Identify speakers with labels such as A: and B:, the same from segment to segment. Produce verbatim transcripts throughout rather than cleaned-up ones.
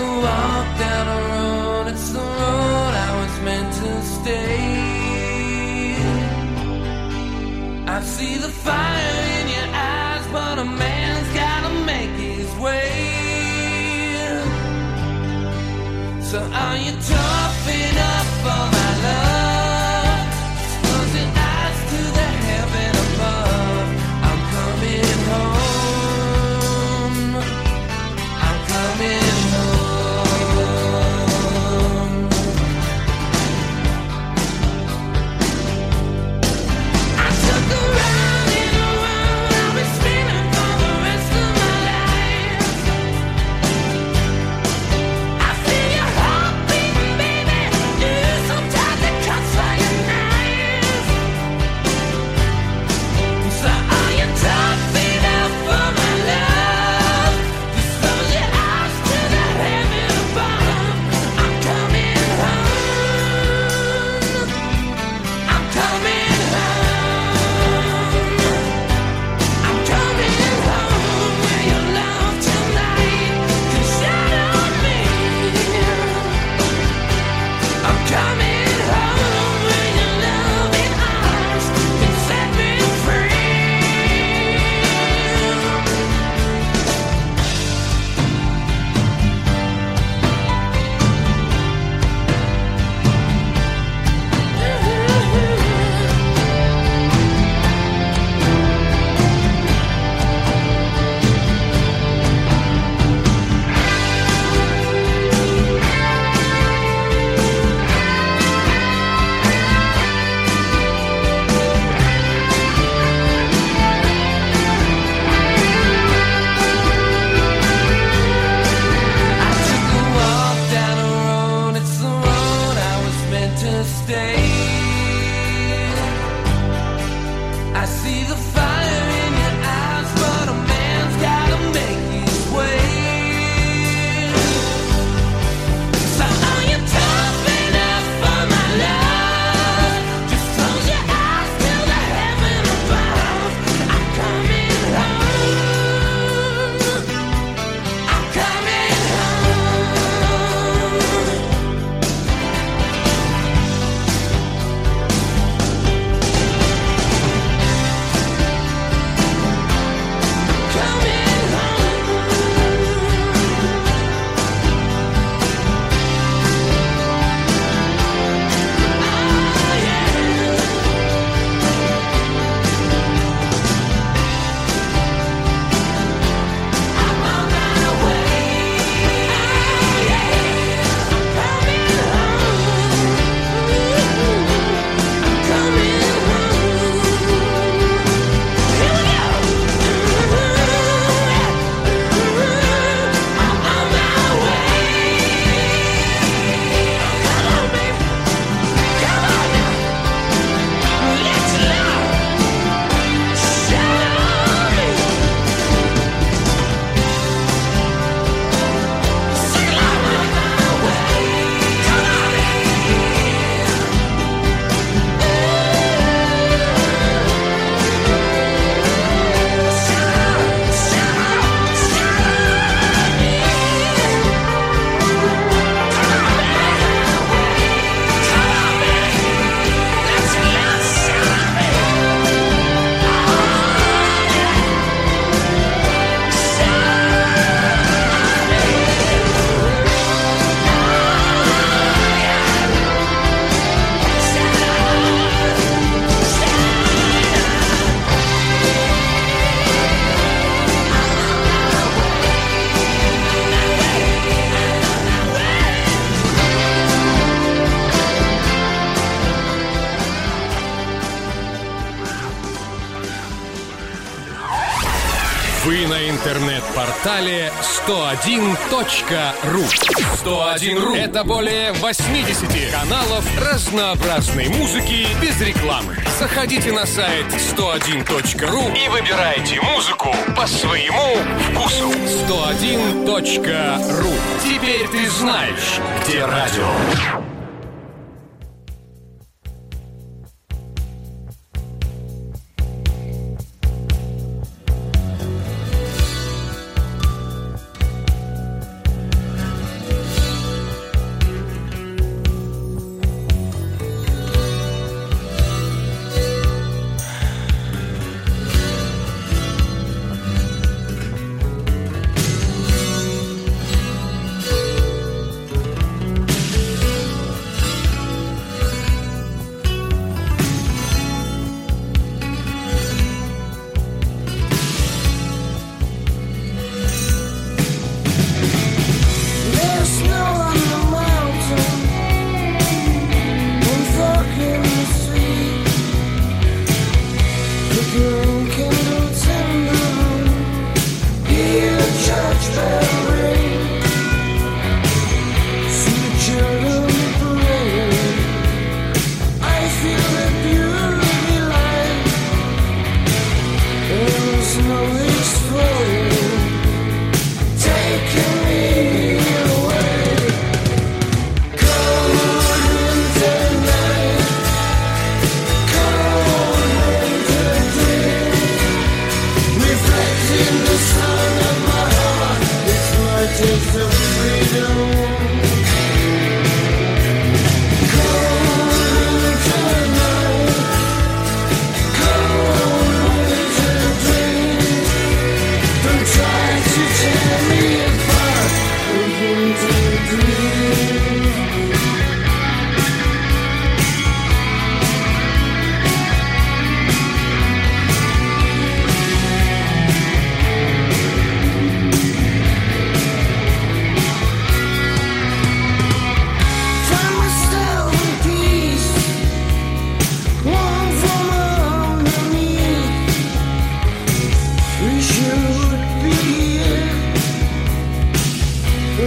A: a walk down a road, it's the road I was meant to stay. I see the fire in your eyes, but a man's gotta make his way. So are you tough enough for my love? Just close your eyes to the heaven above. I'm coming home. I'm coming home. I took a ride in a road I'll be spinning for the rest of my life. I feel your heart beating, baby. You sometimes it cuts like a knife. So are you tough enough for my love? Just close your eyes to the heaven above. I'm coming home. I'm coming home. I'm coming home where your love tonight can shine on me. I'm coming home where your loving arms can set me free. I took a walk down a road, it's the road I was meant to stay. I see the fire in your eyes, but a man's gotta make his way. So are you tough enough for my love? Just close your eyes till the heaven above. I'm coming home. I'm coming home. Coming home. Oh yeah. I'm on my way. Oh yeah. I'm coming home. I'm coming home. Here we go. I'm on my way. Come on, baby. Come on now. Let's love. Shine on me. Sing along. I'm on my way. Come on in.
B: Вы на интернет-портале сто один точка ру. сто один точка ру – это более восемьдесят каналов разнообразной музыки без рекламы. Заходите на сайт сто один точка ру и выбирайте музыку по своему вкусу. сто один точка ру. Теперь ты знаешь, где радио.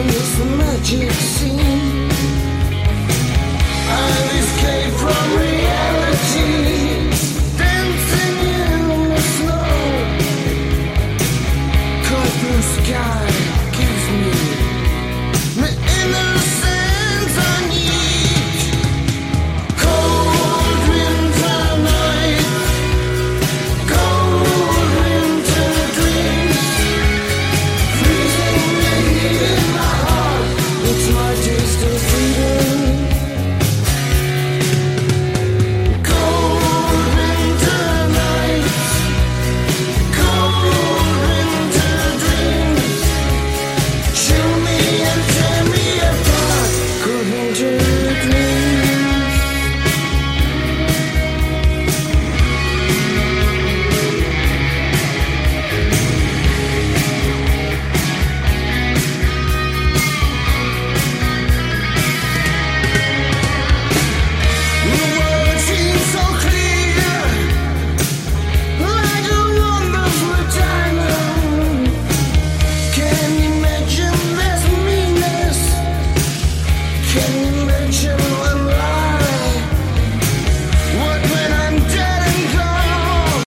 C: in this magic scene. I've escaped from reality.